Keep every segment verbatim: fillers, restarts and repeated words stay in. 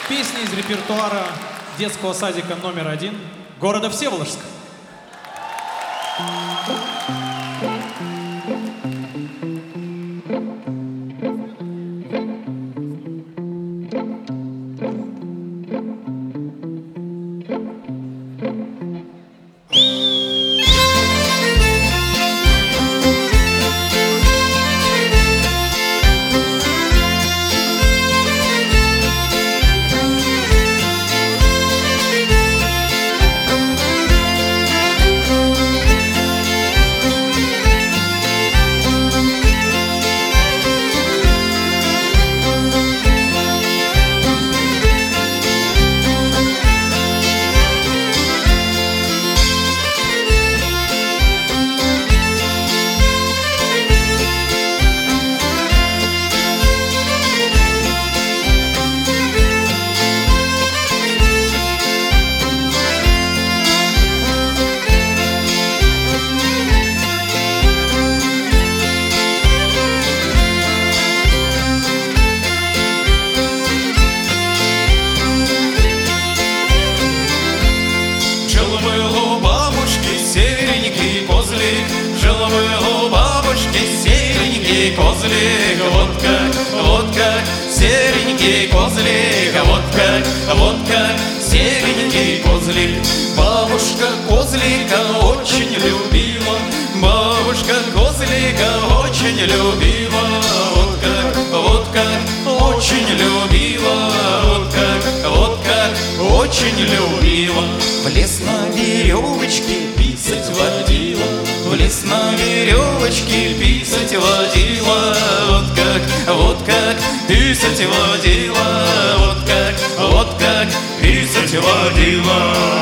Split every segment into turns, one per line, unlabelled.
Песня из репертуара детского садика номер один города Всеволожска.
Жил-был у бабушки серенький козлик, вот как, вот как серенький козлик, вот как, вот как серенький козлик. Бабушка козлика очень любила, бабушка козлика очень любила, вот как, вот как очень любила, вот как, вот как очень любила. В лес на веревочке писать водила, в лес на веревочке писать водила, вот как, вот как писать водила, вот как, вот как писать водила.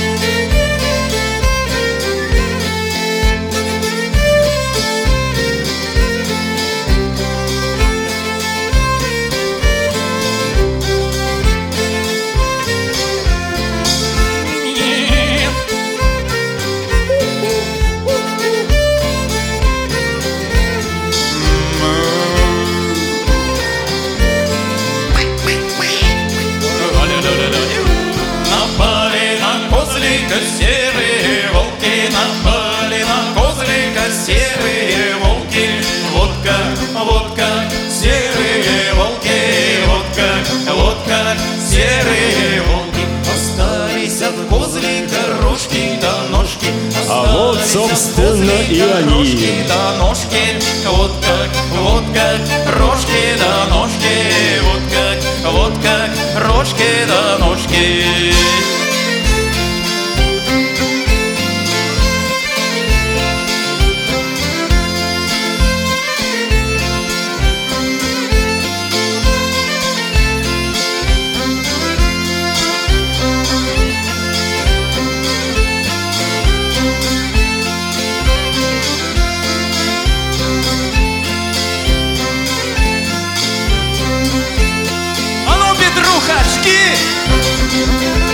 Серые волки напали на козлика, серые волки, вот как, вот как серые волки, вот как, вот как серые волки. Остались от козлика рожки до ножки,
а вот, собственно, и они.
Рожки до ножки, вот как, вот как рожки до ножки, вот как, вот как рожки до ножки. Петрухашки!